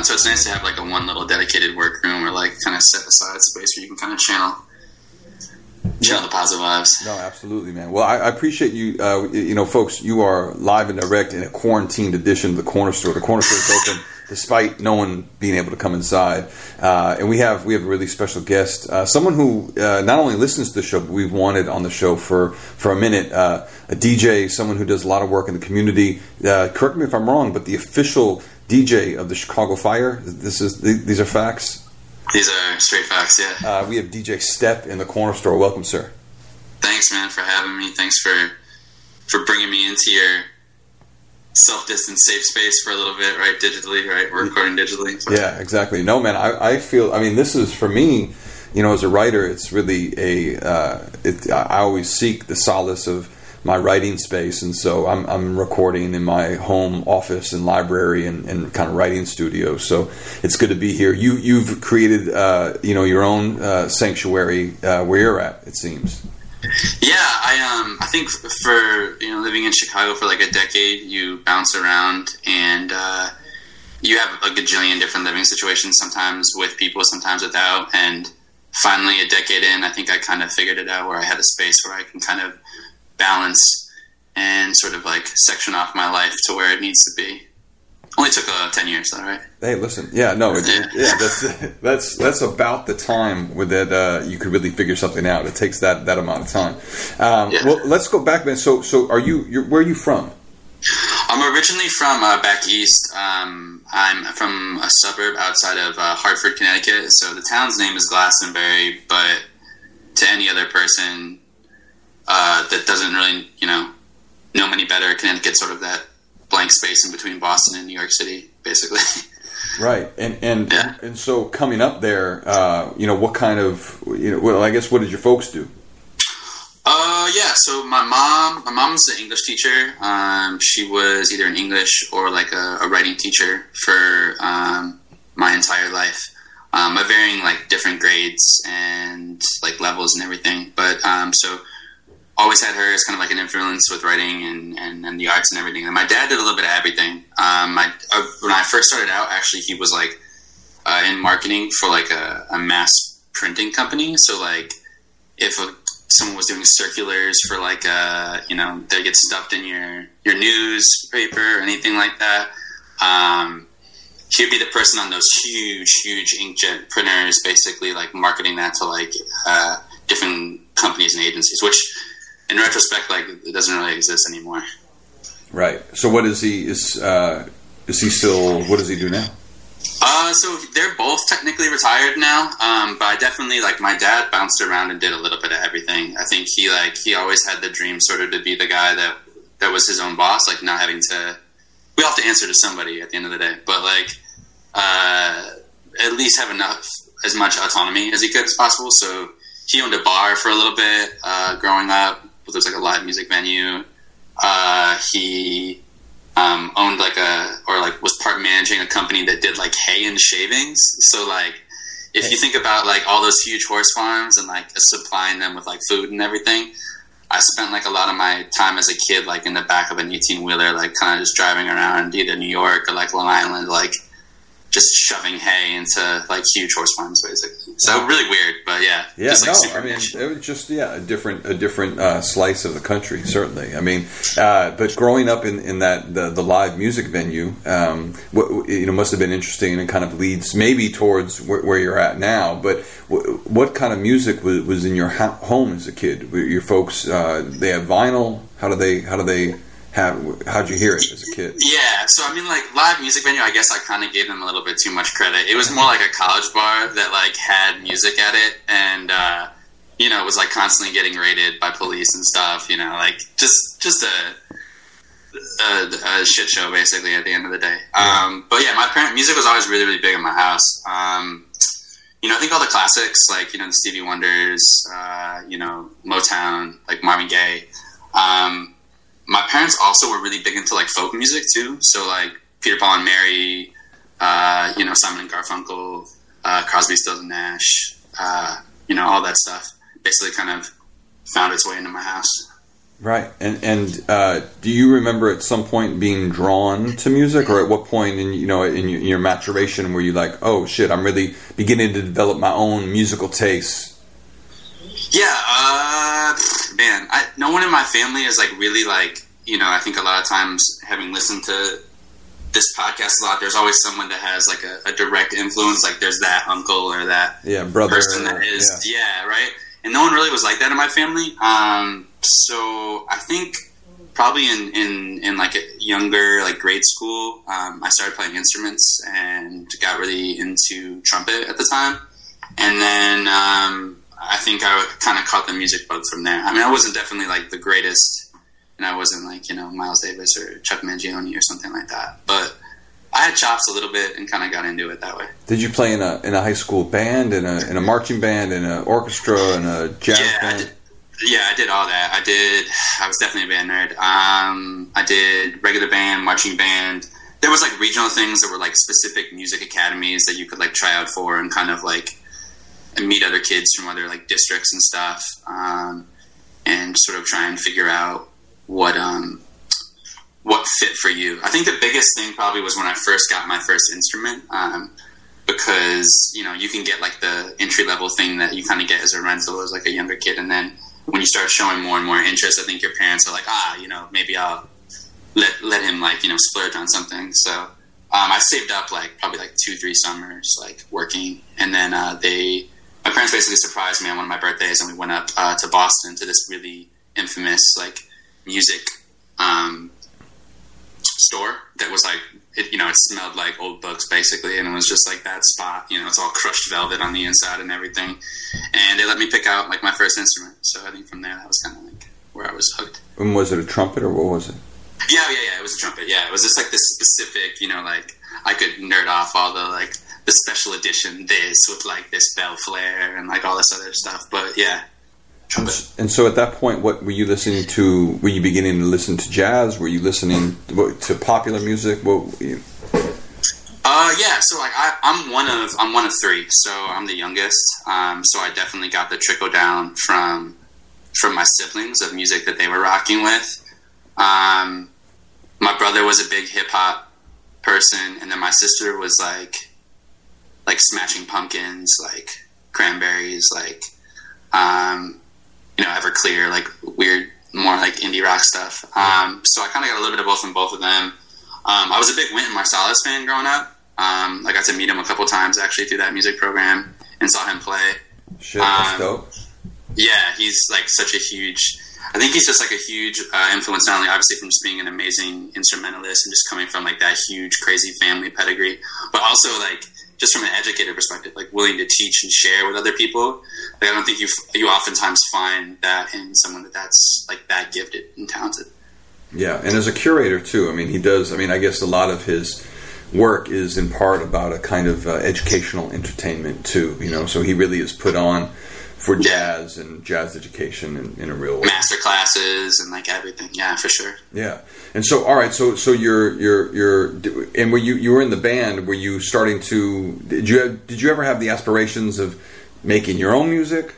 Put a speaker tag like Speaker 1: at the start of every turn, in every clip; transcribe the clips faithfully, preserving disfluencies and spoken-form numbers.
Speaker 1: So it's nice to have like a one little dedicated workroom or like kind of set aside space where you can kind of channel, channel yeah. the positive vibes.
Speaker 2: No, absolutely, man. Well, I, I appreciate you. Uh, you know, folks, you are live and direct in a quarantined edition of the Corner Store. The Corner Store is open despite no one being able to come inside. Uh, and we have we have a really special guest, uh, someone who uh, not only listens to the show, but we've wanted on the show for, for a minute, uh, a D J, someone who does a lot of work in the community. Uh, correct me if I'm wrong, but the official D J of the Chicago Fire. This is These are facts?
Speaker 1: These are straight facts, yeah.
Speaker 2: Uh, we have D J Step in the Corner Store. Welcome, sir.
Speaker 1: Thanks, man, for having me. Thanks for for bringing me into your self-distance safe space for a little bit, right? Digitally, right? We're recording digitally. So.
Speaker 2: Yeah, exactly. No, man, I, I feel, I mean, this is, for me, you know, as a writer, it's really a, uh, it, I always seek the solace of my writing space, and so I'm, I'm recording in my home office and library and, and kind of writing studio, so it's good to be here. You, you've created, uh, you know, your own uh, sanctuary uh, where you're at, it seems.
Speaker 1: Yeah, I um I think for you know living in Chicago for like a decade, you bounce around and uh, you have a gajillion different living situations. Sometimes with people, sometimes without. And finally, a decade in, I think I kind of figured it out where I had a space where I can kind of balance and sort of like section off my life to where it needs to be. Only took uh, ten years, though, right?
Speaker 2: Hey, listen, yeah, no, it,
Speaker 1: yeah,
Speaker 2: yeah that's that's that's about the time with that uh, you could really figure something out. It takes that, that amount of time. Um, yeah. Well, let's go back, man. So, so are you? You're, where are you from?
Speaker 1: I'm originally from uh, back east. Um, I'm from a suburb outside of uh, Hartford, Connecticut. So the town's name is Glastonbury, but to any other person uh, that doesn't really, you know, know any better, Connecticut's sort of that blank space in between Boston and New York City, basically.
Speaker 2: Right, and and
Speaker 1: yeah.
Speaker 2: and so coming up there, uh, you know, what kind of, you know, well, I guess, what did your folks do?
Speaker 1: Uh, yeah. So my mom, my mom's an English teacher. Um, she was either an English or like a, a writing teacher for um, my entire life. Um, at varying like different grades and like levels and everything. But um, so. Always had her as kind of like an influence with writing and, and, and the arts and everything. And my dad did a little bit of everything. Um, my, uh, when I first started out, actually, he was like uh, in marketing for like a, a mass printing company. So like if a, someone was doing circulars for like a, you know, they get stuffed in your, your newspaper or anything like that, um, he'd be the person on those huge, huge inkjet printers, basically like marketing that to like uh, different companies and agencies, which in retrospect, like, it doesn't really exist anymore.
Speaker 2: Right. So what is he, is uh, is he still, what does he do now?
Speaker 1: Uh, so they're both technically retired now, um, but I definitely, like, my dad bounced around and did a little bit of everything. I think he, like, he always had the dream sort of to be the guy that, that was his own boss, like, not having to, we all have to answer to somebody at the end of the day, but, like, uh, at least have enough, as much autonomy as he could as possible, so he owned a bar for a little bit, uh, growing up. There was like a live music venue. Uh, he um, owned like a, or like was part managing a company that did like hay and shavings. So like, if you think about like all those huge horse farms and like supplying them with like food and everything, I spent like a lot of my time as a kid, like in the back of an eighteen wheeler, like kind of just driving around either New York or like Long Island, like just shoving hay into like huge horse farms, basically. So really weird, but yeah,
Speaker 2: yeah.
Speaker 1: Just, like,
Speaker 2: no,
Speaker 1: super
Speaker 2: I mean,
Speaker 1: rich.
Speaker 2: it was just yeah, a different a different uh, slice of the country, certainly. I mean, uh, but growing up in, in that the, the live music venue, um, what, you know, must have been interesting and kind of leads maybe towards where, where you're at now. But w- what kind of music was, was in your ha- home as a kid? Were your folks uh, they have vinyl? How do they how do they Have, how'd you hear it as a kid?
Speaker 1: Yeah, so I mean, like, live music venue, I guess I kind of gave them a little bit too much credit. It was more like a college bar that, like, had music at it, and, uh, you know, was, like, constantly getting raided by police and stuff, you know, like, just just a, a, a shit show, basically, at the end of the day. Yeah. Um, but, yeah, my parent, music was always really, really big in my house. Um, you know, I think all the classics, like, you know, the Stevie Wonders, uh, you know, Motown, like Marvin Gaye, um, my parents also were really big into like folk music too. So like Peter, Paul and Mary, uh, you know, Simon and Garfunkel, uh, Crosby, Stills and Nash, uh, you know, all that stuff basically kind of found its way into my house.
Speaker 2: Right. And and uh, do you remember at some point being drawn to music, or at what point in you know in your, in your maturation were you like, oh shit, I'm really beginning to develop my own musical tastes?
Speaker 1: Yeah, uh, man, I, no one in my family is like really like, you know, I think a lot of times having listened to this podcast a lot, there's always someone that has like a, a direct influence. Like there's that uncle or that
Speaker 2: yeah, brother,
Speaker 1: person that is, yeah. yeah, right. And no one really was like that in my family. Um, so I think probably in, in, in like a younger, like grade school, um, I started playing instruments and got really into trumpet at the time. And then, um, I think I kind of caught the music bug from there. I mean, I wasn't definitely like the greatest, and I wasn't like, you know, Miles Davis or Chuck Mangione or something like that. But I had chops a little bit and kind of got into it that way.
Speaker 2: Did you play in a in a high school band, in a in a marching band, in an orchestra, in a jazz
Speaker 1: yeah,
Speaker 2: band?
Speaker 1: I did, yeah, I did all that. I did. I was definitely a band nerd. Um, I did regular band, marching band. There was like regional things that were like specific music academies that you could like try out for and kind of like meet other kids from other like districts and stuff, um, and sort of try and figure out what um, what fit for you. I think the biggest thing probably was when I first got my first instrument, um, because you know you can get like the entry level thing that you kind of get as a rental as like a younger kid, and then when you start showing more and more interest, I think your parents are like, ah, you know, maybe I'll let let him like you know splurge on something. So um, I saved up like probably like two three summers like working, and then uh, they. My parents basically surprised me on one of my birthdays, and we went up uh, to Boston to this really infamous like music um, store that was like, it, you know, it smelled like old books basically, and it was just like that spot. You know, it's all crushed velvet on the inside and everything. And they let me pick out like my first instrument. So I think from there that was kind of like where I was hooked.
Speaker 2: And was it a trumpet or what was it?
Speaker 1: Yeah, yeah, yeah. It was a trumpet. Yeah, it was just like this specific, you know, like I could nerd off all the like. the special edition this with like this bell flare and like all this other stuff, but yeah.
Speaker 2: Trumpet. And so at that point, what were you listening to? Were you beginning to listen to jazz? Were you listening to popular music? What were you?
Speaker 1: Uh, yeah. So like I, I'm one of I'm one of three, so I'm the youngest. Um, so I definitely got the trickle down from from my siblings of music that they were rocking with. Um, my brother was a big hip hop person, and then my sister was like. like Smashing Pumpkins, like Cranberries, like, um, you know, Everclear, like weird, more like indie rock stuff. Um, so I kind of got a little bit of both from both of them. Um, I was a big Wynton Marsalis fan growing up. Um, I got to meet him a couple times actually through that music program and saw him play.
Speaker 2: Shit, that's
Speaker 1: um,
Speaker 2: dope.
Speaker 1: Yeah, he's like such a huge, I think he's just like a huge uh, influence, not only obviously from just being an amazing instrumentalist and just coming from like that huge, crazy family pedigree, but also like, just from an educated perspective, like willing to teach and share with other people. Like, I don't think you you oftentimes find that in someone that that's like that gifted and talented.
Speaker 2: Yeah, and as a curator too. I mean, he does. I mean, I guess a lot of his work is in part about a kind of uh, educational entertainment too. You know, so he really is put on for jazz and jazz education in, in a real way.
Speaker 1: Master classes and like everything. Yeah, for sure.
Speaker 2: Yeah. And so, all right. So, so you're, you're, you're, and were you, you were in the band, were you starting to, did you have, did you ever have the aspirations of making your own music?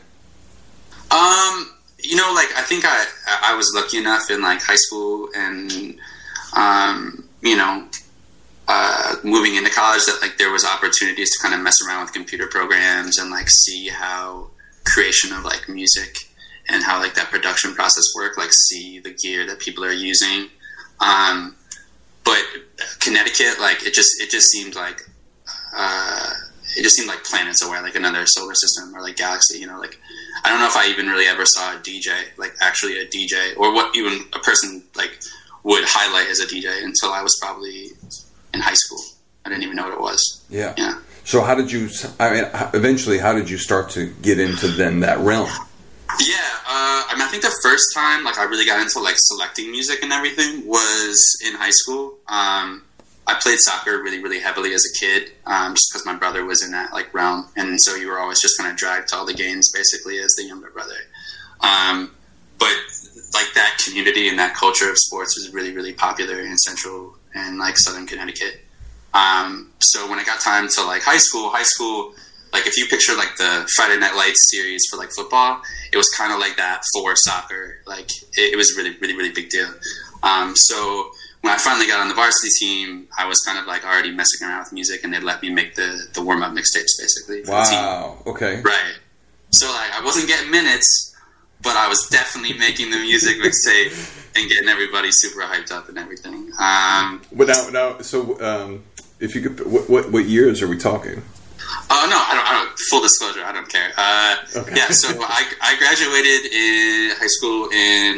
Speaker 1: Um, you know, like, I think I, I was lucky enough in like high school and, um, you know, uh, moving into college that like there was opportunities to kind of mess around with computer programs and like see how creation of like music and how like that production process work, like see the gear that people are using. Um, but Connecticut, like it just, it just seemed like, uh, it just seemed like planets away, like another solar system or like galaxy, you know, like, I don't know if I even really ever saw a D J, like actually a D J or what even a person like would highlight as a D J until I was probably in high school. I didn't even know what it was.
Speaker 2: Yeah.
Speaker 1: Yeah.
Speaker 2: So how did you, I mean, eventually how did you start to get into then that realm?
Speaker 1: Yeah, uh, I mean, I think the first time, like, I really got into, like, selecting music and everything was in high school. Um, I played soccer really, really heavily as a kid, um, just because my brother was in that, like, realm. And so you were always just kind of dragged to all the games, basically, as the younger brother. Um, but, like, that community and that culture of sports was really, really popular in central and, like, southern Connecticut. Um, so when it got time to, like, high school, high school... like if you picture like the Friday Night Lights series for like football, it was kind of like that for soccer. Like it, it was really, really, really big deal. Um, so when I finally got on the varsity team, I was kind of like already messing around with music, and they let me make the, the warm up mixtapes basically. For
Speaker 2: wow.
Speaker 1: the team.
Speaker 2: Okay.
Speaker 1: Right. So like I wasn't getting minutes, but I was definitely making the music mixtape and getting everybody super hyped up and everything. Um,
Speaker 2: but now, now, so um, if you could, what, what what years are we talking?
Speaker 1: Oh uh, no, I don't, I don't. Full disclosure, I don't care. Uh, okay. Yeah, so I I graduated in high school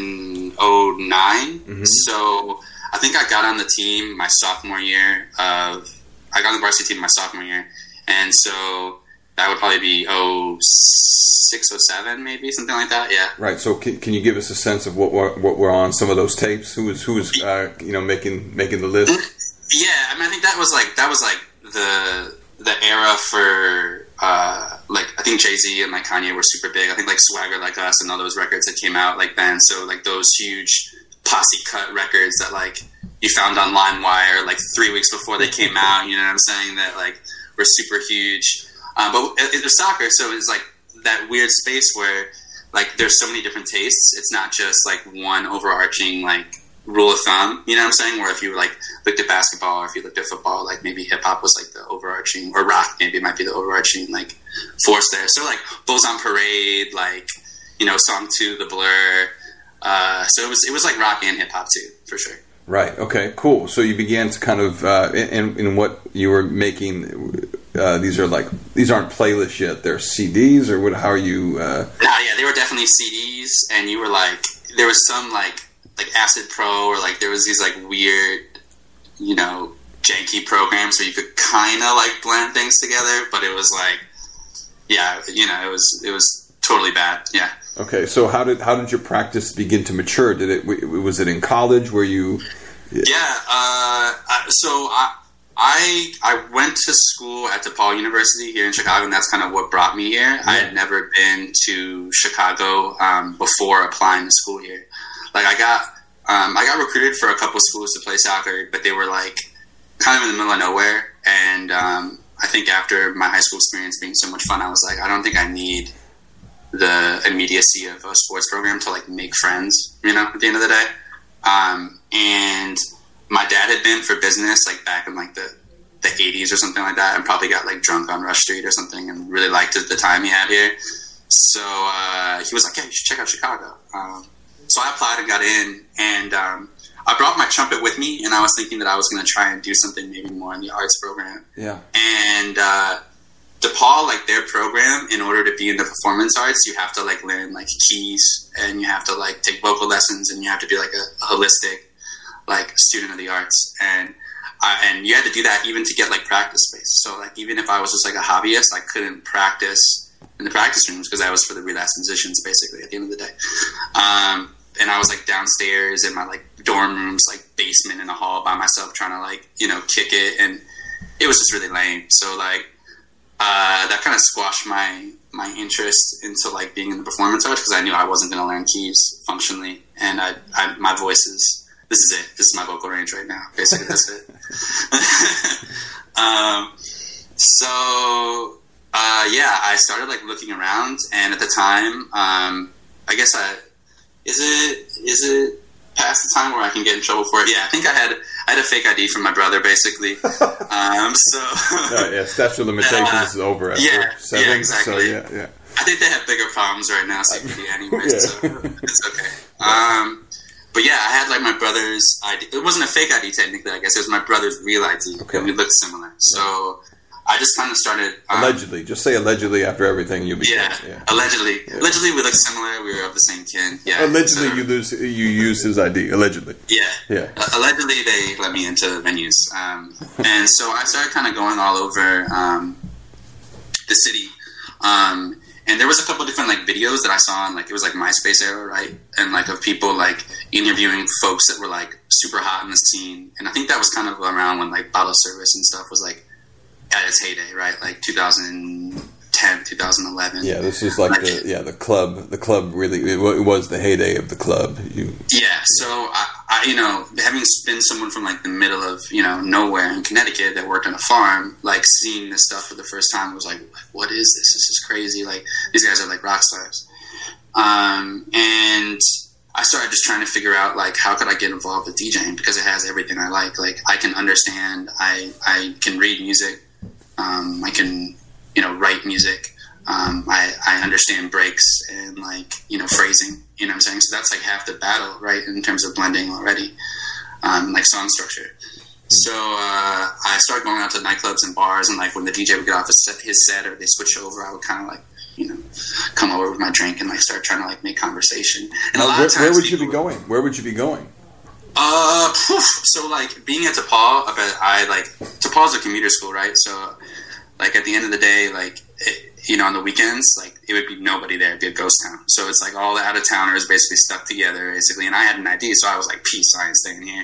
Speaker 1: in oh nine. Mm-hmm. So I think I got on the team my sophomore year of. I got on the varsity team my sophomore year, and so that would probably be oh six, oh seven, maybe something like that. Yeah.
Speaker 2: Right. So can, can you give us a sense of what we're, what we're on some of those tapes? Who was who was uh, you know making making the list?
Speaker 1: Yeah, I mean, I think that was like that was like the. the era for uh, like I think Jay-Z and like Kanye were super big. I think like Swagger Like Us and all those records that came out like then. So like those huge posse cut records that like you found on LimeWire like three weeks before they came out. You know what I'm saying? That like were super huge. Um, but it, it was soccer, so it's like that weird space where like there's so many different tastes. It's not just like one overarching like rule of thumb, you know what I'm saying? Where if you like looked at basketball or if you looked at football, like maybe hip hop was like the overarching, or rock maybe it might be the overarching like force there. So like Bulls on Parade, like you know, Song Two, The Blur. Uh, so it was it was like rock and hip hop too, for sure.
Speaker 2: Right. Okay. Cool. So you began to kind of uh, in in what you were making. Uh, these are like these aren't playlists yet. They're C Ds, or what? How are you? Uh...
Speaker 1: No, yeah, they were definitely C Ds, and you were like there was some like. like Acid Pro, or like there was these like weird, you know, janky programs where you could kind of like blend things together, but it was like, yeah, you know, it was it was totally bad. Yeah.
Speaker 2: Okay, so how did how did your practice begin to mature? Did it was it in college where you?
Speaker 1: Yeah. Uh, so I I I went to school at DePaul University here in Chicago, and that's kind of what brought me here. Yeah. I had never been to Chicago um, before applying to school here. Like I got, um, I got recruited for a couple schools to play soccer, but they were like kind of in the middle of nowhere. And um, I think after my high school experience being so much fun, I was like, I don't think I need the immediacy of a sports program to like make friends, you know, at the end of the day. Um, and my dad had been for business like back in like the, the eighties or something like that, and probably got like drunk on Rush Street or something, and really liked the time he had here. So uh, he was like, yeah, you should check out Chicago. Um, So I applied and got in, and um, I brought my trumpet with me, and I was thinking that I was going to try and do something maybe more in the arts program.
Speaker 2: Yeah.
Speaker 1: And uh, DePaul, like their program, in order to be in the performance arts, you have to like learn like keys, and you have to like take vocal lessons, and you have to be like a, a holistic like student of the arts, and uh, and you had to do that even to get like practice space. So like even if I was just like a hobbyist, I couldn't practice in the practice rooms because that was for the relapsed musicians, basically at the end of the day. Um, And I was like downstairs in my like dorm room's like basement in the hall by myself trying to like, you know, kick it. And it was just really lame. So like, uh, that kind of squashed my, my interest into like being in the performance arts, because I knew I wasn't going to learn keys functionally. And I, I, my voice is, this is it. This is my vocal range right now. Basically, that's it. um, so, uh, yeah, I started like looking around, and at the time, um, I guess I, Is it is it past the time where I can get in trouble for it? Yeah, I think I had I had a fake I D from my brother, basically. um, so
Speaker 2: no, yeah, statute of limitations uh, is over after
Speaker 1: yeah,
Speaker 2: seven.
Speaker 1: Yeah, exactly.
Speaker 2: So, yeah, yeah.
Speaker 1: I think they have bigger problems right now, C B D anyways,
Speaker 2: yeah.
Speaker 1: so it's okay. Um, but yeah, I had like my brother's I D. It wasn't a fake I D technically, I guess. It was my brother's real I D,
Speaker 2: okay.
Speaker 1: and we looked similar. So I just kind of started... Um,
Speaker 2: allegedly. Just say allegedly after everything. You'll be
Speaker 1: yeah, yeah, allegedly. Yeah. Allegedly, we look similar. We were of the same kin. Yeah.
Speaker 2: Allegedly,
Speaker 1: so,
Speaker 2: you lose. You use his I D. Allegedly.
Speaker 1: Yeah.
Speaker 2: Yeah.
Speaker 1: Uh, allegedly, they let me into venues. Um, and so I started kind of going all over um, the city. Um, and there was a couple different like videos that I saw on, like, it was like MySpace era, right? And like of people like interviewing folks that were like super hot in the scene. And I think that was kind of around when like Bottle Service and stuff was like at its heyday, right? Like two thousand ten, two thousand eleven.
Speaker 2: Yeah, this is like, like the yeah the club. The club really it, it was the heyday of the club. You
Speaker 1: yeah. So I I, you know, having been someone from like the middle of, you know, nowhere in Connecticut that worked on a farm, like seeing this stuff for the first time was like, what is this? This is crazy. Like these guys are like rock stars. Um, and I started just trying to figure out like, how could I get involved with DJing, because it has everything I like. Like I can understand, I, I can read music. Um, I can, you know, write music. Um, I, I understand breaks and like, you know, phrasing, you know what I'm saying? So that's like half the battle, right? In terms of blending already, um, like song structure. So, uh, I started going out to nightclubs and bars, and like when the D J would get off his set, his set or they switch over, I would kind of like, you know, come over with my drink and like start trying to like make conversation. And a lot
Speaker 2: where,
Speaker 1: of times,
Speaker 2: where would you be going? Where would you be going?
Speaker 1: Uh, poof. So like being at DePaul, I bet I like, DePaul's a commuter school, right? So like at the end of the day, like, it, you know, on the weekends, like it would be nobody there. It'd be a ghost town. So it's like all the out of towners basically stuck together, basically. And I had an I D, so I was like, peace, I ain't staying here.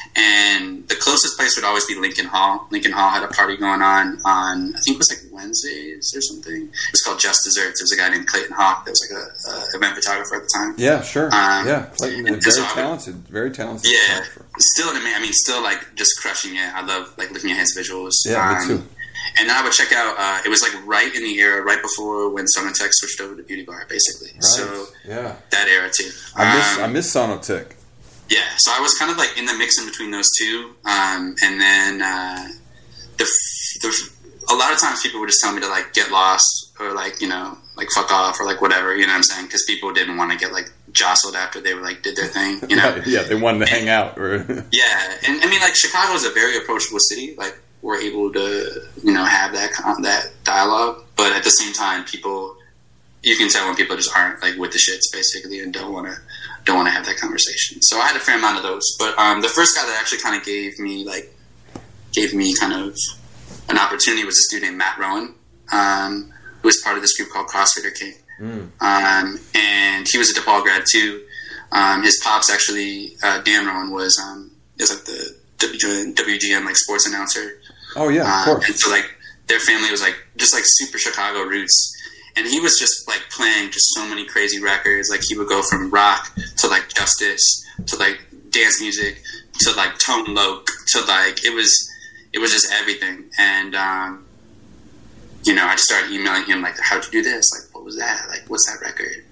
Speaker 1: And the closest place would always be Lincoln Hall. Lincoln Hall had a party going on on, I think it was like Wednesdays or something. It was called Just Desserts. There was a guy named Clayton Hawk that was like a, a event photographer at the time.
Speaker 2: Yeah, sure. Um, yeah, Clayton, very
Speaker 1: so
Speaker 2: talented, would, very talented.
Speaker 1: Yeah, still, I mean, still like just crushing it. I love like looking at his visuals.
Speaker 2: Yeah,
Speaker 1: um,
Speaker 2: me too.
Speaker 1: And then I would check out, uh, it was like right in the era, right before when Sonotech switched over to Beauty Bar, basically.
Speaker 2: Right.
Speaker 1: So
Speaker 2: yeah,
Speaker 1: that era too.
Speaker 2: I miss
Speaker 1: um,
Speaker 2: I miss Sonotech.
Speaker 1: Yeah, so I was kind of like in the mix in between those two. Um, and then uh, the, the a lot of times people would just tell me to like get lost or like, you know, like fuck off or like whatever, you know what I'm saying? Because people didn't want to get like jostled after they were like did their thing, you know?
Speaker 2: Right. Yeah, they wanted to
Speaker 1: and,
Speaker 2: hang out. Or
Speaker 1: yeah, and I mean like Chicago is a very approachable city. Like we're able to, you know, have that that dialogue, but at the same time, people, you can tell when people just aren't like with the shits basically and don't want to don't want to have that conversation. So I had a fair amount of those, but um, the first guy that actually kind of gave me like gave me kind of an opportunity was a student named Matt Rowan, um, who was part of this group called CrossFitter King, mm. um, and he was a DePaul grad too. Um, his pops actually, uh, Dan Rowan was um, is like the W G N like sports announcer.
Speaker 2: Oh yeah, of
Speaker 1: um,
Speaker 2: course.
Speaker 1: And so like their family was like just like super Chicago roots, and he was just like playing just so many crazy records. Like he would go from rock to like Justice to like dance music to like Tone Loc to like it was it was just everything. And um, you know, I just started emailing him like, how'd you do this? Like, what was that? Like, what's that record?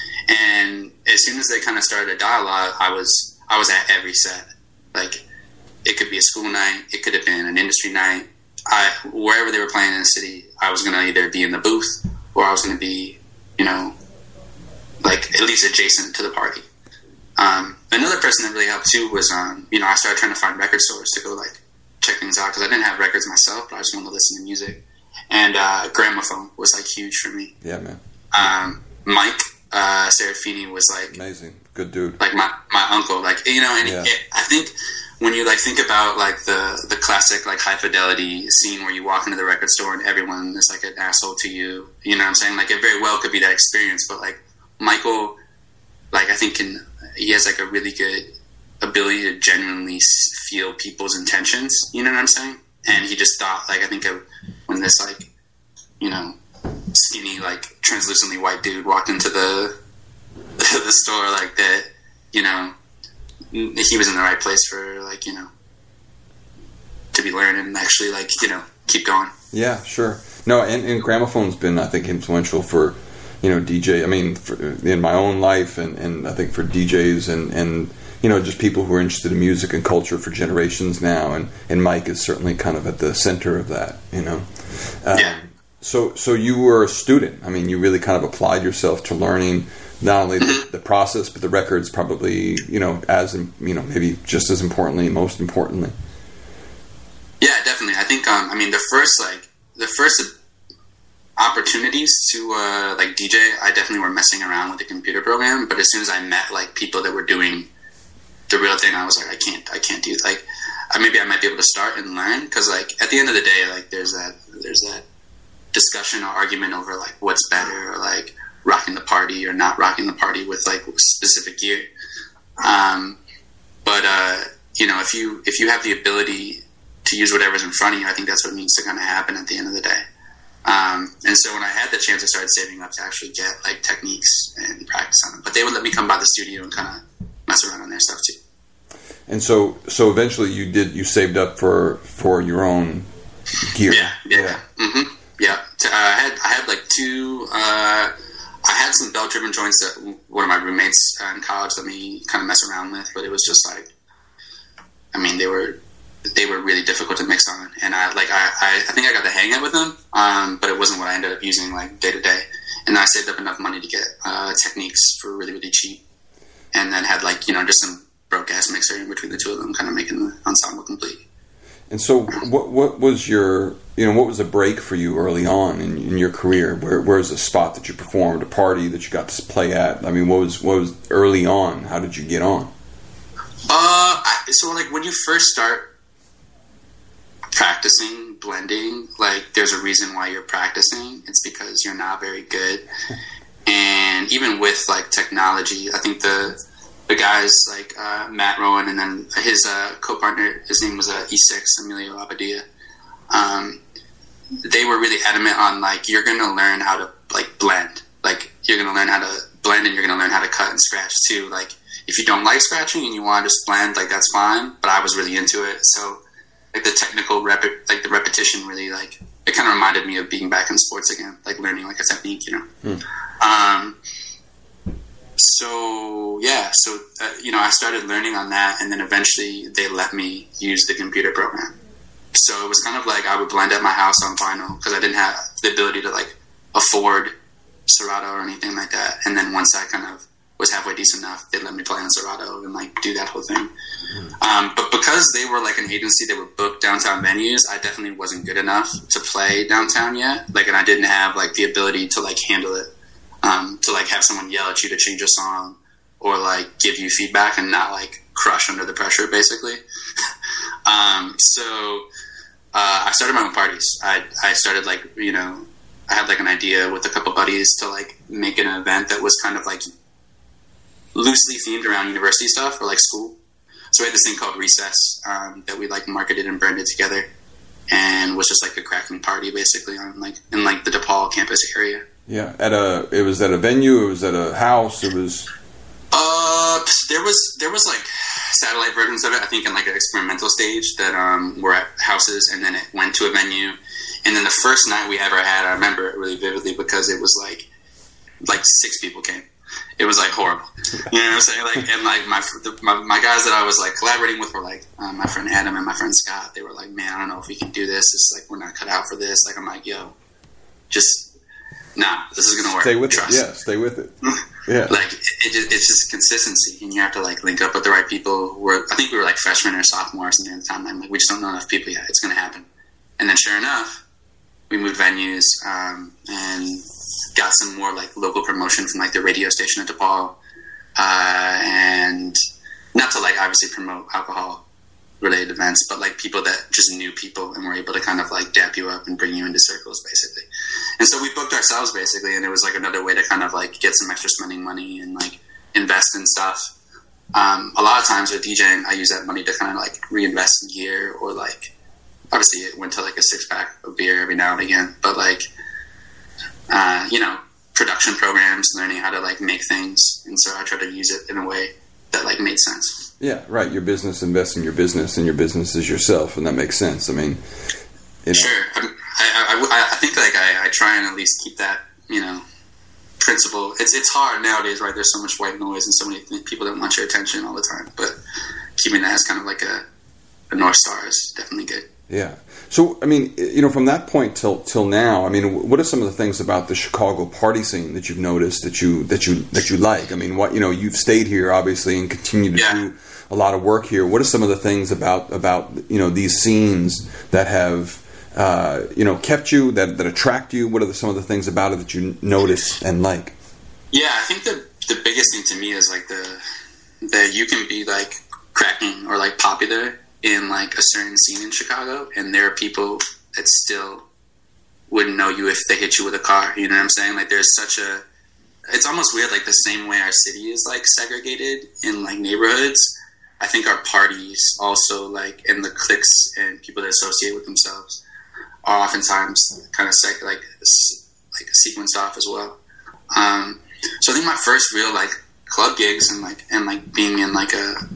Speaker 1: And as soon as they kind of started a dialogue, I was I was at every set. Like, it could be a school night, it could have been an industry night. I wherever they were playing in the city, I was gonna either be in the booth or I was gonna be, you know, like at least adjacent to the party. Um, another person that really helped too was, um, you know, I started trying to find record stores to go like check things out because I didn't have records myself, but I just wanted to listen to music. And uh, Gramophone was like huge for me.
Speaker 2: Yeah, man.
Speaker 1: Um, Mike uh, Serafini was like
Speaker 2: amazing, good dude.
Speaker 1: Like my, my uncle, like you know, and
Speaker 2: yeah.
Speaker 1: it, I think when you like think about like the the classic like High Fidelity scene where you walk into the record store and everyone is like an asshole to you, you know what I'm saying? Like it very well could be that experience, but like Michael, like I think can he has like a really good ability to genuinely feel people's intentions, you know what I'm saying? And he just thought like I think of when this like you know skinny like translucently white dude walked into the the store like that, you know. He was in the right place for like, you know, to be learning and actually like, you know, keep going.
Speaker 2: Yeah, sure. No, and, and Gramophone's been, I think, influential for, you know, D J. I mean, for, in my own life and, and I think for D Js and, and, you know, just people who are interested in music and culture for generations now. And, and Mike is certainly kind of at the center of that, you know. Um,
Speaker 1: yeah.
Speaker 2: So, so you were a student. I mean, you really kind of applied yourself to learning not only the, the process, but the records probably, you know, as, you know, maybe just as importantly, most importantly.
Speaker 1: Yeah, definitely. I think, um, I mean, the first, like, the first opportunities to, uh, like, D J, I definitely were messing around with the computer program, but as soon as I met, like, people that were doing the real thing, I was like, I can't, I can't do, like, I, maybe I might be able to start and learn, because, like, at the end of the day, like, there's that, there's that discussion or argument over, like, what's better, or, like, rocking the party or not rocking the party with like specific gear. Um, but, uh, you know, if you, if you have the ability to use whatever's in front of you, I think that's what needs to kind of happen at the end of the day. Um, and so when I had the chance, I started saving up to actually get like techniques and practice on them, but they would let me come by the studio and kind of mess around on their stuff too.
Speaker 2: And so, so eventually, you did you saved up for for your own gear.
Speaker 1: Yeah, yeah, yeah. Mm-hmm. yeah. Uh, I had I had like two. Uh, I had some belt driven joints that one of my roommates in college let me kind of mess around with, but it was just like, I mean, they were they were really difficult to mix on, and I like I, I, I think I got the hang of it with them, um, but it wasn't what I ended up using like day to day. And I saved up enough money to get uh, Techniques for really really cheap, and then had like you know just some broke ass mixer in between the two of them, kind of making the ensemble complete.
Speaker 2: And so, what what was your you know what was a break for you early on in, in your career? Where where's a spot that you performed, a party that you got to play at? I mean, what was what was early on? How did you get on?
Speaker 1: Uh, I, so like when you first start practicing blending, like there's a reason why you're practicing. It's because you're not very good, and even with like technology, I think the the guys like uh, Matt Rowan and then his uh, co-partner, his name was uh, E six, Emilio Abadia. Um, they were really adamant on like, you're going to learn how to like blend. Like you're going to learn how to blend and you're going to learn how to cut and scratch too. Like if you don't like scratching and you want to just blend, like that's fine. But I was really into it. So like the technical rep, like the repetition really like, it kind of reminded me of being back in sports again, like learning like a technique, you know? Hmm. Um, So yeah, so uh, you know, I started learning on that, and then eventually they let me use the computer program. So it was kind of like I would blend at my house on vinyl because I didn't have the ability to like afford Serato or anything like that. And then once I kind of was halfway decent enough, they let me play on Serato and like do that whole thing. Mm. Um, but because they were like an agency that would book downtown venues, I definitely wasn't good enough to play downtown yet. Like, and I didn't have like the ability to like handle it. Um, to like have someone yell at you to change a song or like give you feedback and not like crush under the pressure basically. um, so uh, I started my own parties. I, I started like, you know, I had like an idea with a couple buddies to like make an event that was kind of like loosely themed around university stuff or like school. So we had this thing called Recess um, that we like marketed and branded together and was just like a cracking party basically on like in like the DePaul campus area.
Speaker 2: Yeah, at a it was at a venue. It was at a house. It was.
Speaker 1: Uh, there was there was like satellite versions of it. I think in like an experimental stage that um were at houses, and then it went to a venue. And then the first night we ever had, I remember it really vividly because it was like like six people came. It was like horrible. You know what I'm saying? Like and like my the, my, my guys that I was like collaborating with were like um, my friend Adam and my friend Scott. They were like, man, I don't know if we can do this. It's like we're not cut out for this. Like I'm like, yo, just. Nah, this is gonna work.
Speaker 2: Stay with
Speaker 1: Trust.
Speaker 2: it. Yeah, stay with it. Yeah,
Speaker 1: like it, it, it's just consistency, and you have to like link up with the right people. Who were, I think we were like freshmen or sophomore or something at the time. I'm like, we just don't know enough people yet. It's gonna happen. And then, sure enough, we moved venues um, and got some more like local promotion from like the radio station at DePaul, uh, and not to like obviously promote alcohol related events, but like people that just knew people and were able to kind of like dap you up and bring you into circles basically. And so we booked ourselves basically, and it was like another way to kind of like get some extra spending money and like invest in stuff. Um, a lot of times with DJing, I use that money to kind of like reinvest in gear or like, obviously it went to like a six pack of beer every now and again, but like, uh, you know, production programs, learning how to like make things. And so I try to use it in a way that like made sense.
Speaker 2: Yeah, right. Your business invests in your business, and your business is yourself, and that makes sense. I mean, you know.
Speaker 1: Sure. I, I, I, I think like I, I try and at least keep that, you know, principle. It's it's hard nowadays, right? There's so much white noise and so many th- people that want your attention all the time. But keeping that as kind of like a, a North Star is definitely good.
Speaker 2: Yeah. So, I mean, you know, from that point till till now, I mean, what are some of the things about the Chicago party scene that you've noticed that you that you that you like? I mean, what you know, you've stayed here obviously and continue to yeah. do a lot of work here. What are some of the things about about you know these scenes that have uh, you know kept you that that attract you? What are the, some of the things about it that you notice and like?
Speaker 1: Yeah, I think the the biggest thing to me is like the that you can be like cracking or like popular in like a certain scene in Chicago, and there are people that still wouldn't know you if they hit you with a car. You know what I'm saying? Like there's such a, it's almost weird, like the same way our city is like segregated in like neighborhoods. I think our parties also like, and the cliques and people that associate with themselves are oftentimes kind of sec- like like sequenced off as well. Um, so I think my first real like club gigs and like and like being in like a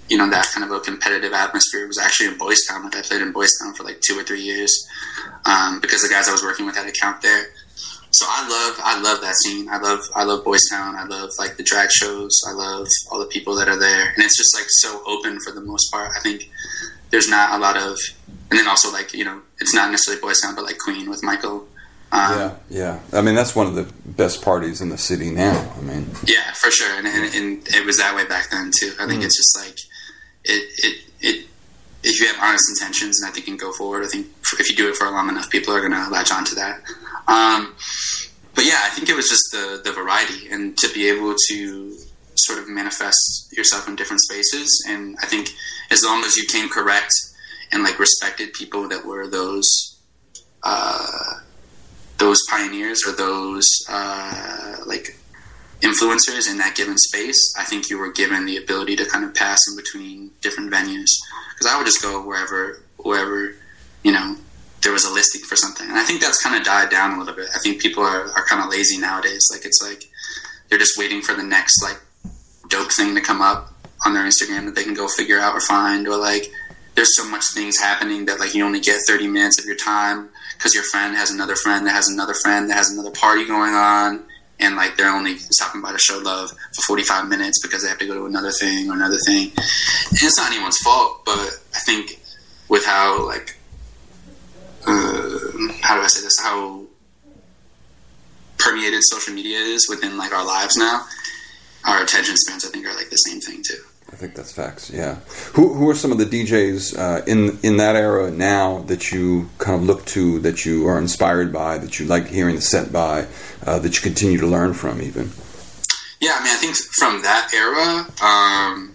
Speaker 1: you know, that kind of a competitive atmosphere was actually in Boys Town. Like I played in Boys Town for like two or three years um, because the guys I was working with had a camp there. So I love, I love that scene. I love, I love Boys Town. I love like the drag shows. I love all the people that are there, and it's just like so open for the most part. I think there's not a lot of, and then also like you know, it's not necessarily Boys Town, but like Queen with Michael. Um,
Speaker 2: yeah, yeah. I mean, that's one of the best parties in the city now. I mean,
Speaker 1: yeah, for sure, and and, and it was that way back then too. I think mm. it's just like it, it, it. If you have honest intentions, and I think you can go forward. I think if you do it for long enough, people are going to latch onto that. Um, but yeah, I think it was just the the variety, and to be able to sort of manifest yourself in different spaces. And I think as long as you came correct and like respected people that were those. Uh, those pioneers or those uh, like influencers in that given space, I think you were given the ability to kind of pass in between different venues. Because I would just go wherever, wherever, you know, there was a listing for something. And I think that's kind of died down a little bit. I think people are, are kind of lazy nowadays. Like it's like they're just waiting for the next like dope thing to come up on their Instagram that they can go figure out or find, or like there's so much things happening that like you only get thirty minutes of your time because your friend has another friend that has another friend that has another party going on, and like they're only stopping by to show love for forty-five minutes because they have to go to another thing or another thing. And it's not anyone's fault, but I think with how like uh, how do I say this, how permeated social media is within like our lives now, our attention spans I think are like the same thing too.
Speaker 2: I think that's facts. Yeah. Who who are some of the D Js uh, in in that era now that you kind of look to, that you are inspired by, that you like hearing the set by, uh, that you continue to learn from even?
Speaker 1: Yeah, I mean, I think from that era, um,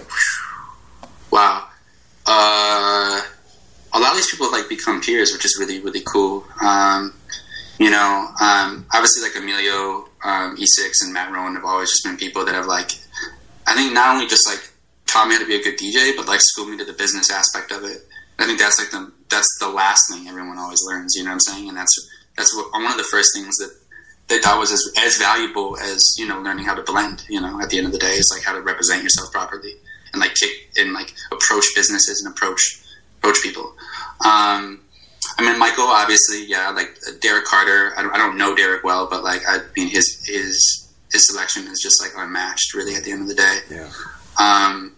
Speaker 1: wow, uh, a lot of these people have like become peers, which is really really cool. Um, you know, um, obviously like Emilio, um, E six, and Matt Rowan have always just been people that have like. I think not only just like taught me how to be a good D J, but like schooled me to the business aspect of it. I think that's like the that's the last thing everyone always learns. You know what I'm saying? And that's that's what, one of the first things that they thought was as as valuable as you know learning how to blend. You know, at the end of the day, is like how to represent yourself properly and like kick and like approach businesses and approach approach people. Um, I mean, Michael, obviously, yeah, like uh, Derek Carter. I don't, I don't know Derek well, but like I mean, his his. His selection is just like unmatched, really. At the end of the day,
Speaker 2: yeah.
Speaker 1: Um,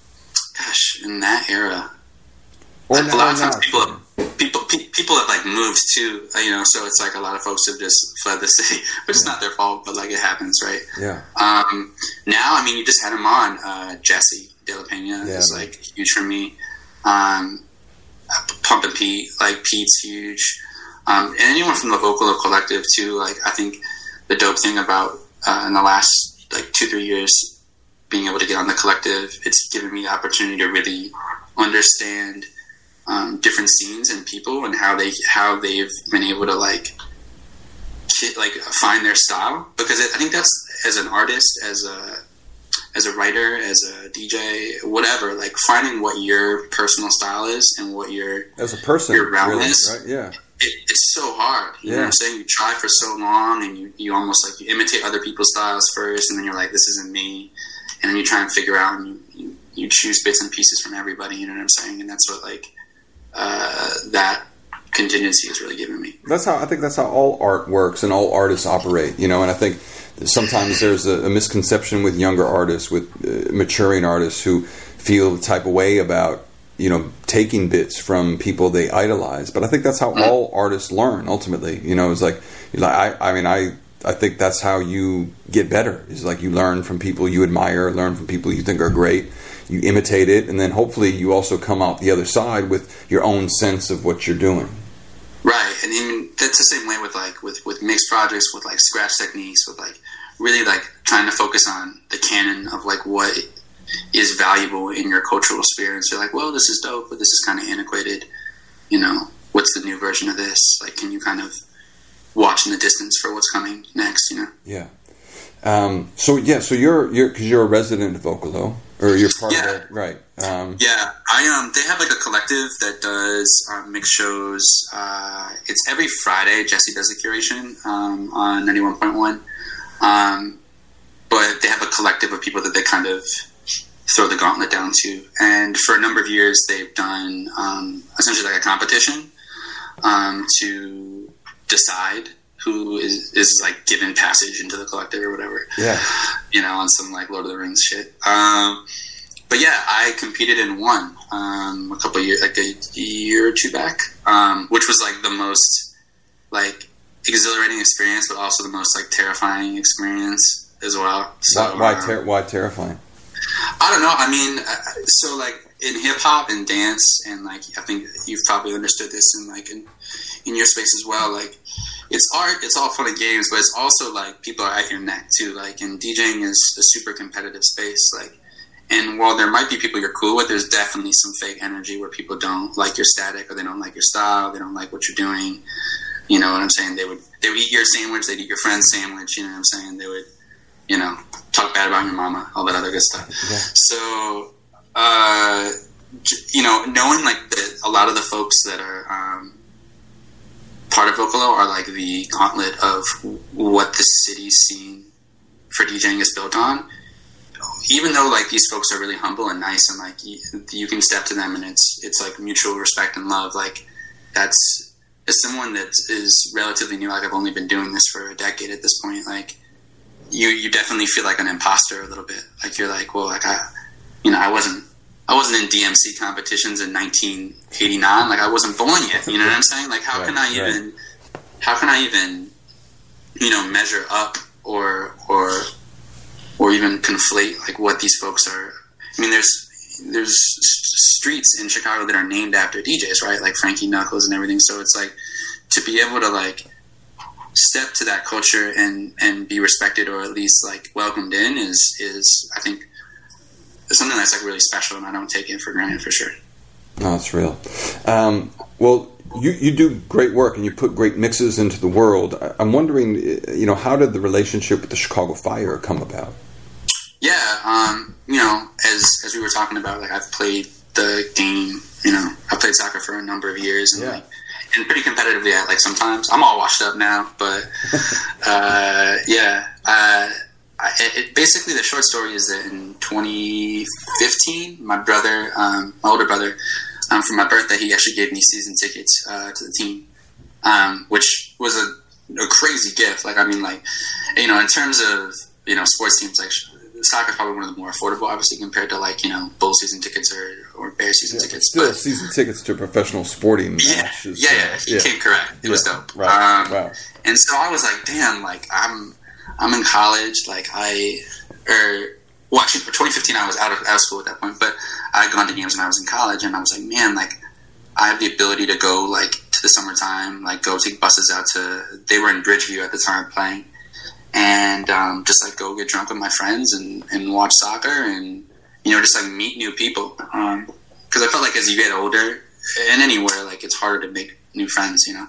Speaker 1: gosh, in that era,
Speaker 2: well,
Speaker 1: like, a lot of times people have, people pe- people have like moved too, you know. So it's like a lot of folks have just fled the city, which is yeah. not their fault, but like it happens, right?
Speaker 2: Yeah.
Speaker 1: Um, now, I mean, you just had him on, uh, Jesse De La Pena yeah, is like huge for me. Um, Pump and Pete, like Pete's huge, um, and anyone from the Vocalo Collective too. Like I think the dope thing about Uh, in the last like two, three years, being able to get on the collective, it's given me the opportunity to really understand um, different scenes and people and how they how they've been able to like hit, like find their style. Because it, I think that's as an artist, as a as a writer, as a D J, whatever, like finding what your personal style is and what your
Speaker 2: as a person
Speaker 1: your realm
Speaker 2: really,
Speaker 1: is.
Speaker 2: right? Yeah.
Speaker 1: It, it's so hard. You
Speaker 2: yeah.
Speaker 1: know what I'm saying? You try for so long and you, you almost like you imitate other people's styles first, and then you're like, this isn't me. And then you try and figure out and you, you, you choose bits and pieces from everybody, you know what I'm saying? And that's what like uh, that contingency has really given me.
Speaker 2: That's how I think that's how all art works and all artists operate, you know, and I think sometimes there's a, a misconception with younger artists, with uh, maturing artists who feel the type of way about you know, taking bits from people they idolize. But I think that's how mm. all artists learn ultimately. You know, it's like, like I, I mean, I, I think that's how you get better. It's like you learn from people you admire, learn from people you think are great. You imitate it, and then hopefully you also come out the other side with your own sense of what you're doing.
Speaker 1: Right, and even that's the same way with like with, with mixed projects, with like scratch techniques, with like really like trying to focus on the canon of like what is valuable in your cultural sphere, and so you're like, well, this is dope, but this is kind of antiquated. You know, what's the new version of this? Like, can you kind of watch in the distance for what's coming next? You know?
Speaker 2: Yeah. Um, so yeah, so you're you're because you're a resident of Vocalo, or you're part
Speaker 1: yeah.
Speaker 2: of it, right? Um,
Speaker 1: yeah, I um they have like a collective that does um, mix shows. Uh, it's every Friday. Jesse does a curation um, on ninety-one point one, um, but they have a collective of people that they kind of throw the gauntlet down to. And for a number of years, they've done um, essentially like a competition um, to decide who is, is like given passage into the collective or whatever.
Speaker 2: Yeah.
Speaker 1: You know, on some like Lord of the Rings shit. Um, but yeah, I competed and won um, a couple of years, like a year or two back, um, which was like the most like exhilarating experience, but also the most like terrifying experience as well. So
Speaker 2: why why,
Speaker 1: um,
Speaker 2: ter- why terrifying?
Speaker 1: I don't know. I mean, uh, so like in hip hop and dance, and like I think you've probably understood this in like in, in your space as well. Like it's art, it's all fun and games, but it's also like people are at your neck too. Like, and DJing is a super competitive space. Like, and while there might be people you're cool with, there's definitely some fake energy where people don't like your static, or they don't like your style, they don't like what you're doing. You know what I'm saying? They would they would eat your sandwich, they'd eat your friend's sandwich. You know what I'm saying? They would, you know, talk bad about your mama, all that other good stuff. Yeah. So, uh, you know, knowing like that a lot of the folks that are um, part of Vocalo are like the gauntlet of what the city scene for DJing is built on. Even though like these folks are really humble and nice, and like you, you can step to them and it's it's like mutual respect and love. Like that's as someone that is relatively new. Like I've only been doing this for a decade at this point. Like you, you definitely feel like an imposter a little bit. Like you're like, well, like I, you know, I wasn't, I wasn't in D M C competitions in nineteen eighty-nine. Like I wasn't born yet. You know what I'm saying? Like how right, can I even, right. how can I even, you know, measure up or or or even conflate like what these folks are? I mean, there's there's streets in Chicago that are named after D Js, right? Like Frankie Knuckles and everything. So it's like to be able to like step to that culture and, and be respected, or at least like welcomed in, is is I think is something that's like really special, and I don't take it for granted for sure.
Speaker 2: No, it's real. Um, well, you you do great work and you put great mixes into the world. I'm wondering, you know, how did the relationship with the Chicago Fire come about?
Speaker 1: Yeah, um, you know, as as we were talking about, like I've played the game, you know, I played soccer for a number of years, and yeah. like, and pretty competitively at like sometimes. I'm all washed up now, but uh, yeah, uh, I, it, basically the short story is that in twenty fifteen, my brother, um, my older brother, um, for my birthday, he actually gave me season tickets uh, to the team, um, which was a, a crazy gift. Like I mean, like you know, in terms of you know sports teams, like soccer is probably one of the more affordable, obviously, compared to like you know Bull season tickets or, or Bear season
Speaker 2: yeah,
Speaker 1: tickets.
Speaker 2: Still,
Speaker 1: but,
Speaker 2: season tickets to a professional sporting
Speaker 1: yeah,
Speaker 2: match. Is,
Speaker 1: yeah, yeah,
Speaker 2: uh,
Speaker 1: he
Speaker 2: yeah.
Speaker 1: came correct. It yeah, was dope.
Speaker 2: Right.
Speaker 1: Um,
Speaker 2: wow.
Speaker 1: And so I was like, damn, like I'm I'm in college, like I or well, actually, for twenty fifteen, I was out of out of school at that point, but I had gone to games when I was in college, and I was like, man, like I have the ability to go like to the summertime, like go take buses out to. They were in Bridgeview at the time playing. And um, just like go get drunk with my friends and, and watch soccer and you know just like meet new people because um, I felt like as you get older and anywhere like it's harder to make new friends, you know.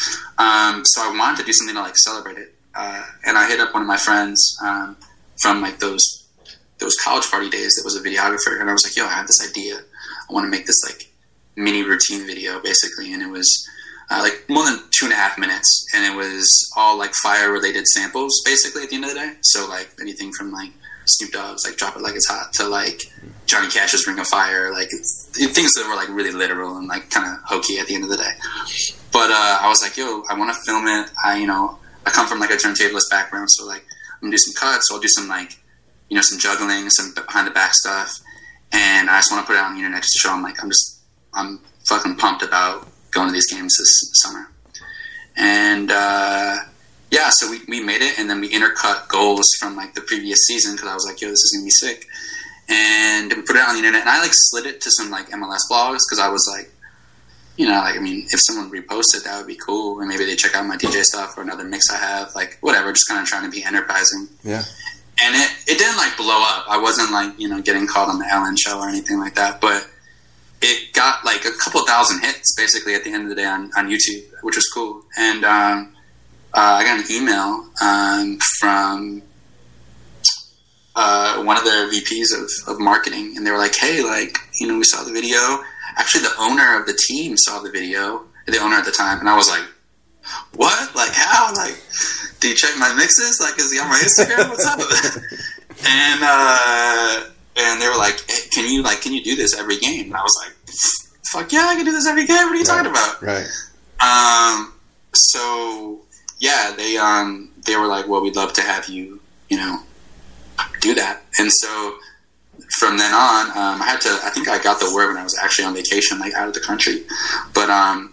Speaker 1: Um, so I wanted to do something to like celebrate it, uh, and I hit up one of my friends um, from like those those college party days that was a videographer, and I was like, yo, I have this idea. I want to make this like mini routine video basically, and it was. Uh, like more than two and a half minutes, and it was all like fire related samples basically at the end of the day. So like anything from like Snoop Dogg's like Drop It Like It's Hot to like Johnny Cash's Ring of Fire, like things that were like really literal and like kind of hokey at the end of the day. But uh, I was like, yo, I want to film it. I, you know, I come from like a turntablist background, so like I'm gonna do some cuts. So I'll do some like, you know, some juggling, some behind the back stuff, and I just want to put it on the internet just to show them like I'm just I'm fucking pumped about going to these games this summer. And uh, yeah, so we, we made it, and then we intercut goals from like the previous season because I was like, yo, this is gonna be sick. And we put it on the internet, and I like slid it to some like M L S blogs because I was like, you know, like I mean, if someone reposted, that would be cool, and maybe they check out my D J stuff or another mix I have, like whatever, just kind of trying to be enterprising.
Speaker 2: Yeah.
Speaker 1: And it, it didn't like blow up. I wasn't like, you know, getting called on the Ellen show or anything like that, but it got like a couple thousand hits basically at the end of the day on, on YouTube, which was cool. And um, uh, I got an email um, from uh, one of their V Ps of, of marketing, and they were like, hey, like, you know, we saw the video. Actually, the owner of the team saw the video, the owner at the time, and I was like, what? Like, how? Like, do you check my mixes? Like, is he on my Instagram? What's up with it? And, uh, and they were like, hey, "Can you like can you do this every game?" And I was like, "Fuck yeah, I can do this every game. What are you
Speaker 2: right.
Speaker 1: talking about?"
Speaker 2: Right.
Speaker 1: Um. So yeah, they um they were like, "Well, we'd love to have you, you know, do that." And so from then on, um, I had to. I think I got the word when I was actually on vacation, like out of the country. But um,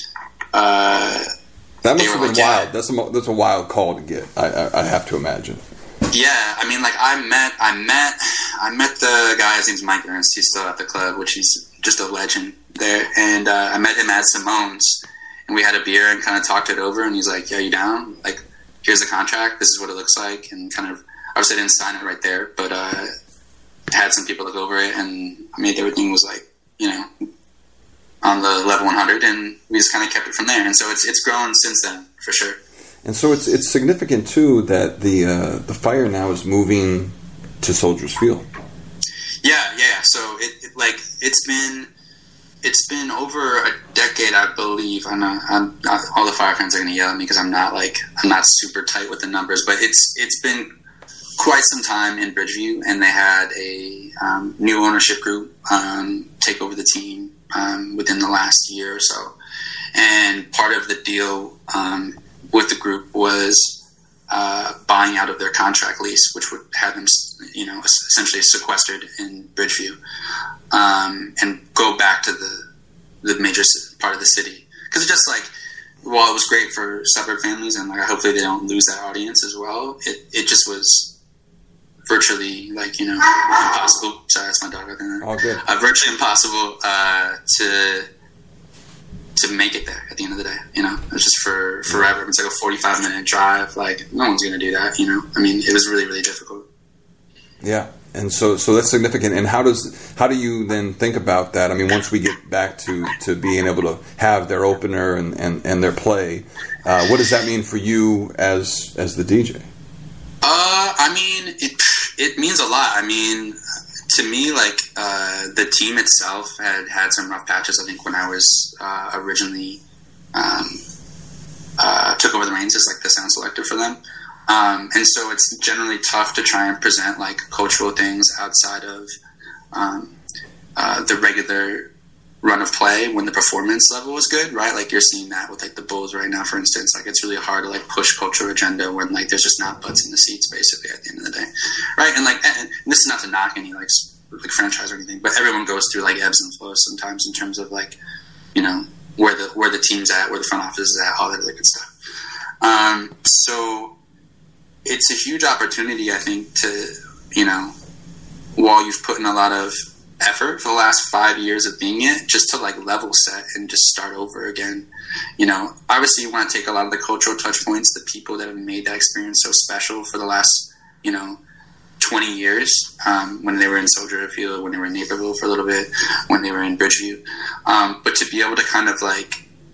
Speaker 1: uh,
Speaker 2: that must have been
Speaker 1: like,
Speaker 2: wild.
Speaker 1: yeah.
Speaker 2: That's a that's a wild call to get. I, I I have to imagine.
Speaker 1: Yeah, I mean, like I met, I met, I met the guy. His name's Mike Ernst. He's still at the club, which he's just a legend there. And uh, I met him at Simone's, and we had a beer and kind of talked it over. And he's like, "Yeah, you down? Like, here's the contract. This is what it looks like." And kind of, obviously, I didn't sign it right there, but uh, had some people look over it, and I made everything was like, you know, on the level one hundred, and we just kind of kept it from there. And so it's it's grown since then for sure.
Speaker 2: And so it's it's significant too that the uh, the Fire now is moving to Soldiers Field.
Speaker 1: Yeah, yeah. So it, it like it's been it's been over a decade, I believe. I know I'm not, all the Fire fans are going to yell at me because I'm not like I'm not super tight with the numbers, but it's it's been quite some time in Bridgeview, and they had a um, new ownership group um, take over the team um, within the last year or so, and part of the deal. Um, with the group was uh, buying out of their contract lease, which would have them, you know, essentially sequestered in Bridgeview, um, and go back to the the major part of the city. Because it's just like, while it was great for suburb families, and like hopefully they don't lose that audience as well, it, it just was virtually like, you know, impossible. Sorry, that's my dog right there.
Speaker 2: All good.
Speaker 1: Uh, virtually impossible uh, to. to make it there at the end of the day, you know, it's just for forever. It's like a forty-five minute drive. Like no one's going to do that, you know? I mean, it was really, really difficult.
Speaker 2: Yeah. And so, so that's significant. And how does, how do you then think about that? I mean, once we get back to, to being able to have their opener and, and, and their play, uh, what does that mean for you as, as the D J?
Speaker 1: Uh, I mean, it, it means a lot. I mean, to me, like, uh, the team itself had had some rough patches, I think, when I was uh, originally um, uh, took over the reins as, like, the sound selector for them. Um, and so it's generally tough to try and present, like, cultural things outside of um, uh, the regular run of play when the performance level is good, right? Like, you're seeing that with, like, the Bulls right now, for instance. Like, it's really hard to, like, push cultural agenda when, like, there's just not butts in the seats, basically, at the end of the day, right? And, like, and this is not to knock any, like, like franchise or anything, but everyone goes through, like, ebbs and flows sometimes in terms of, like, you know, where the where the team's at, where the front office is at, all that other good stuff. Um, so it's a huge opportunity, I think, to, you know, while you've put in a lot of effort for the last five years of being it, just to like level set and just start over again. You know, obviously you want to take a lot of the cultural touch points, the people that have made that experience so special for the last, you know, twenty years, um, when they were in Soldier Field, when they were in Naperville for a little bit, when they were in Bridgeview. Um, but to be able to kind of like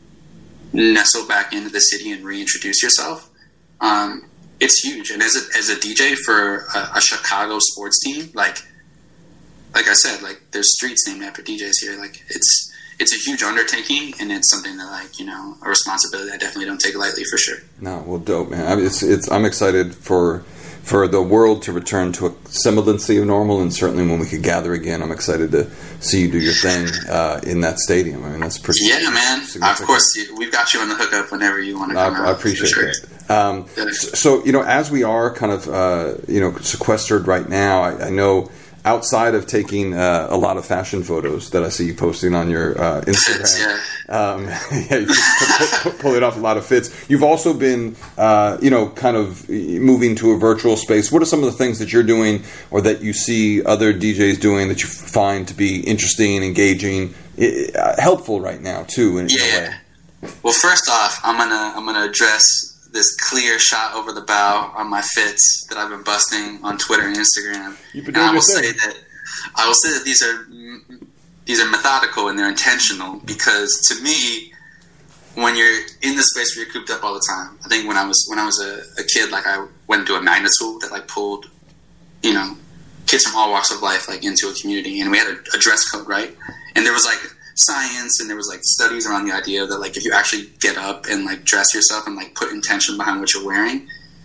Speaker 1: nestle back into the city and reintroduce yourself, um, it's huge. And as a, as a D J for a, a Chicago sports team, like, like I said, like there's streets named after D Js here. Like it's it's a huge undertaking, and it's something that, like, you know, a responsibility I definitely don't take lightly for sure.
Speaker 2: No, well, dope, man. I mean, it's it's. I'm excited for for the world to return to a semblancy of normal, and certainly when we could gather again, I'm excited to see you do your thing uh, in that stadium. I mean, that's pretty.
Speaker 1: Yeah, man. Of course, we've got you on the hookup whenever you want to come
Speaker 2: I,
Speaker 1: out.
Speaker 2: I appreciate
Speaker 1: sure.
Speaker 2: that. Um, yeah. So, you know, as we are kind of uh, you know sequestered right now, I, I know. Outside of taking uh, a lot of fashion photos that I see you posting on your uh, Instagram,
Speaker 1: yeah,
Speaker 2: um, yeah you pull, pull it off a lot of fits. You've also been, uh, you know, kind of moving to a virtual space. What are some of the things that you're doing, or that you see other D Js doing, that you find to be interesting, engaging, uh, helpful right now too? In,
Speaker 1: yeah.
Speaker 2: in a way?
Speaker 1: Well, first off, I'm gonna I'm gonna address this clear shot over the bow on my fits that I've been busting on Twitter and Instagram.
Speaker 2: You've been
Speaker 1: and
Speaker 2: doing
Speaker 1: I will
Speaker 2: your thing.
Speaker 1: say that I will say that these are these are methodical and they're intentional, because to me, when you're in the space where you're cooped up all the time, I think when I was when I was a, a kid, like I went to a magnet school that like pulled, you know, kids from all walks of life like into a community, and we had a, a dress code, right? And there was like science, and there was like studies around the idea that like if you actually get up and like dress yourself and like put intention behind what you're wearing,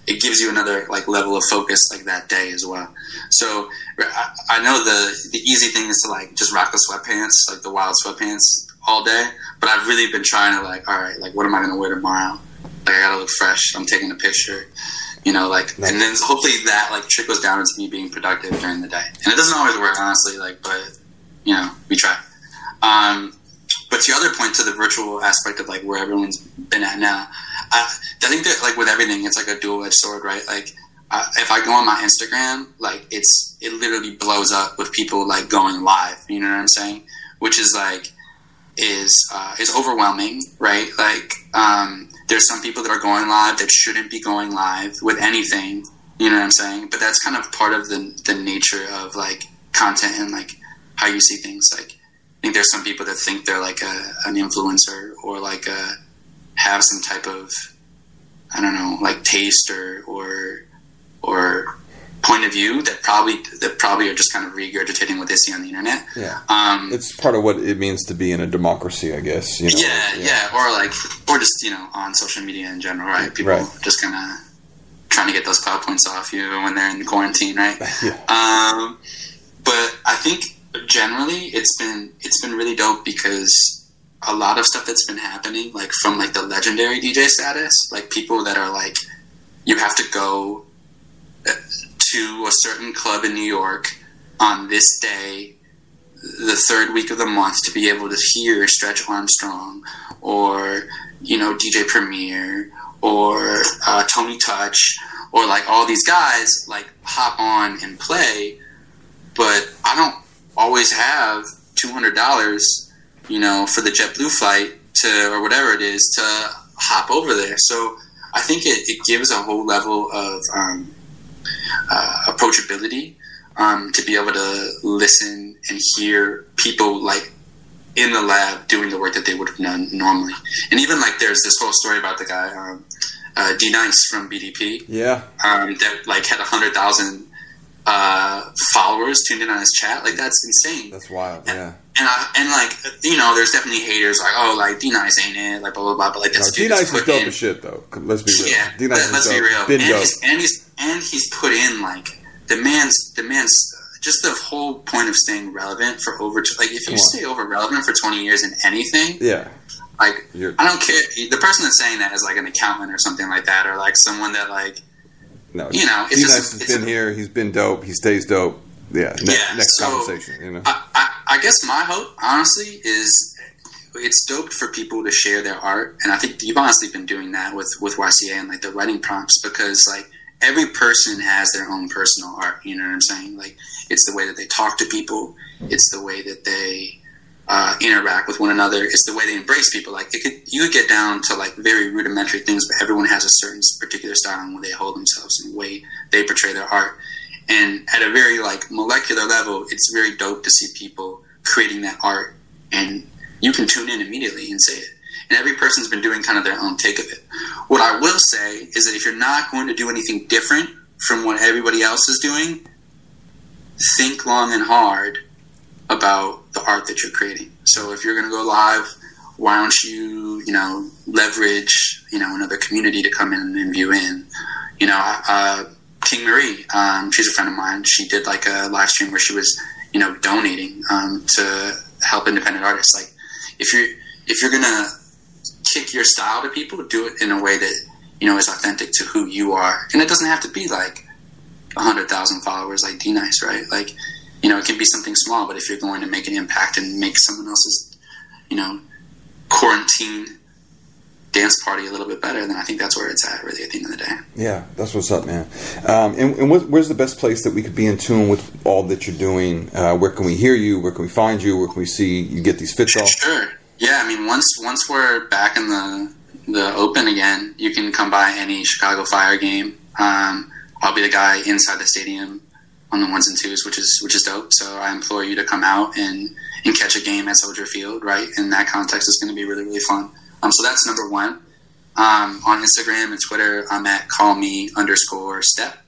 Speaker 1: it gives you another like level of focus like that day as well. So I, I know the the easy thing is to like just rock the sweatpants, like the wild sweatpants all day. But I've really been trying to like, all right, like what am I going to wear tomorrow? Like I got to look fresh. I'm taking a picture, you know, like, nice. And then hopefully that like trickles down into me being productive during the day. And it doesn't always work, honestly, like, but you know, we try. Um, but to your other point, to the virtual aspect of like where everyone's been at now, I, I think that like with everything, it's like a dual-edged sword, right? Like uh, if I go on my Instagram, like it's it literally blows up with people like going live. You know what I'm saying? Which is like is uh, is overwhelming, right? Like um, there's some people that are going live that shouldn't be going live with anything. You know what I'm saying? But that's kind of part of the the nature of like content and like how you see things. Like I think there's some people that think they're like a, an influencer or like a have some type of, I don't know, like taste or or or point of view that probably that probably are just kind of regurgitating what they see on the internet.
Speaker 2: Yeah, um, it's part of what it means to be in a democracy, I guess. You know?
Speaker 1: Yeah, yeah, yeah, or like, or just you know, on social media in general, right? People right. just kind of trying to get those cloud points off you when they're in quarantine, right?
Speaker 2: Yeah.
Speaker 1: Um, but I think generally it's been it's been really dope because a lot of stuff that's been happening, like from like the legendary D J status, like people that are like, you have to go to a certain club in New York on this day, the third week of the month, to be able to hear Stretch Armstrong or, you know, D J Premier or uh, Tony Touch or like all these guys like hop on and play, but I don't always have two hundred dollars you know, for the JetBlue flight to, or whatever it is, to hop over there. So I think it, it gives a whole level of um, uh, approachability um, to be able to listen and hear people like in the lab doing the work that they would have done normally. And even like there's this whole story about the guy, um, uh, D-Nice from B D P.
Speaker 2: Yeah.
Speaker 1: Um, that like had a hundred thousand uh, followers tuned in on his chat. Like that's insane.
Speaker 2: That's wild.
Speaker 1: And,
Speaker 2: yeah.
Speaker 1: And I, and like you know, there's definitely haters like, oh, like D-Nice ain't it, like blah blah blah. But like that's
Speaker 2: no, D-Nice is dope as shit though. Let's be real.
Speaker 1: Yeah,
Speaker 2: D-Nice
Speaker 1: let's
Speaker 2: is
Speaker 1: be
Speaker 2: dope.
Speaker 1: real.
Speaker 2: Been
Speaker 1: and
Speaker 2: dope.
Speaker 1: he's and he's and he's put in like the man's the man's just the whole point of staying relevant for over like if you stay over relevant for twenty years in anything,
Speaker 2: yeah.
Speaker 1: Like
Speaker 2: You're,
Speaker 1: I don't care. The person that's saying that is like an accountant or something like that, or like someone that like
Speaker 2: no,
Speaker 1: you know, it's
Speaker 2: D-Nice
Speaker 1: just,
Speaker 2: has
Speaker 1: it's
Speaker 2: been
Speaker 1: a,
Speaker 2: here. He's been dope. He stays dope. Yeah. Ne-
Speaker 1: yeah.
Speaker 2: Next
Speaker 1: so,
Speaker 2: conversation. You know.
Speaker 1: I, I, I guess my hope, honestly, is it's dope for people to share their art, and I think you've honestly been doing that with with Y C A and like the writing prompts because like every person has their own personal art. You know what I'm saying? Like it's the way that they talk to people. It's the way that they uh, interact with one another. It's the way they embrace people. Like it could, you could get down to like very rudimentary things, but everyone has a certain particular style and way they hold themselves and the way they portray their art. And at a very like molecular level, it's very dope to see people creating that art, and you can tune in immediately and say it. And every person's been doing kind of their own take of it. What I will say is that if you're not going to do anything different from what everybody else is doing, think long and hard about the art that you're creating. So if you're going to go live, why don't you, you know, leverage, you know, another community to come in and view in. You know, uh, King Marie, um, she's a friend of mine. She did like a live stream where she was, you know, donating um, to help independent artists. Like, if you're if you're gonna kick your style to people, do it in a way that you know is authentic to who you are, and it doesn't have to be like a hundred thousand followers like D-Nice, right? Like, you know, it can be something small, but if you're going to make an impact and make someone else's, you know, quarantine dance party a little bit better, then I think that's where it's at, really, at the end of the day.
Speaker 2: Yeah, that's what's up, man. Um, and and what, where's the best place that we could be in tune with all that you're doing? Uh, where can we hear you? Where can we find you? Where can we see you get these fits off?
Speaker 1: Sure. Yeah, I mean, once once we're back in the the open again, you can come by any Chicago Fire game. Um, I'll be the guy inside the stadium on the ones and twos, which is which is dope. So I implore you to come out and, and catch a game at Soldier Field, right? In that context, it's going to be really, really fun. Um, so that's number one. Um, on Instagram and Twitter, I'm at callme underscore step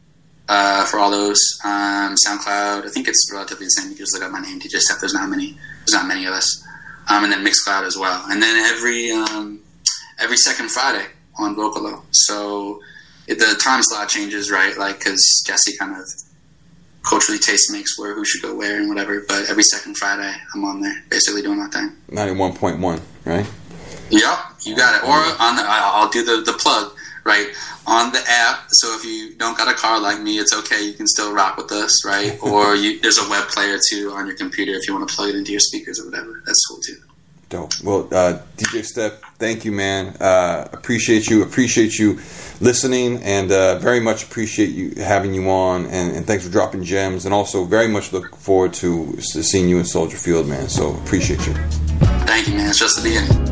Speaker 1: uh, for all those. Um, SoundCloud, I think it's relatively the same. You can just look up my name, D J Step. There's not many. There's not many of us. Um, and then Mixcloud as well. And then every um, every second Friday on Vocalo. So it, the time slot changes, right? Like, because Jesse kind of culturally taste makes where who should go where and whatever. But every second Friday, I'm on there, basically doing my thing.
Speaker 2: ninety-one point one, right?
Speaker 1: Yep, you got it. Or on the, I'll do the, the plug, right? On the app. So if you don't got a car like me, it's okay. You can still rock with us, right? Or you, there's a web player too on your computer if you want to plug it into your speakers or whatever. That's cool too.
Speaker 2: Dope. Well, uh, D J Step, thank you, man. Uh, appreciate you. Appreciate you listening, and uh, very much appreciate you having you on. And, and thanks for dropping gems. And also, very much look forward to seeing you in Soldier Field, man. So appreciate you.
Speaker 1: Thank you, man. It's just the beginning.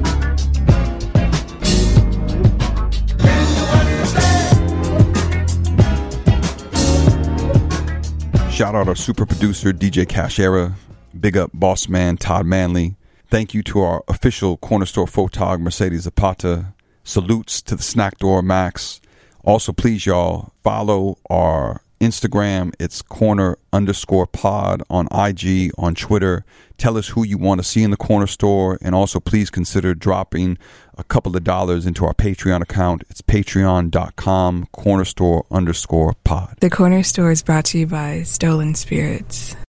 Speaker 2: Shout out our super producer, D J Cashera. Big up boss man, Todd Manley. Thank you to our official Corner Store photog, Mercedes Zapata. Salutes to the Snack Door, Max. Also, please, y'all, follow our Instagram. It's corner underscore pod on I G, on Twitter. Tell us who you want to see in the Corner Store. And also, please consider dropping a couple of dollars into our Patreon account. It's patreon.com, corner store underscore pod.
Speaker 3: The Corner Store is brought to you by Stolen Spirits.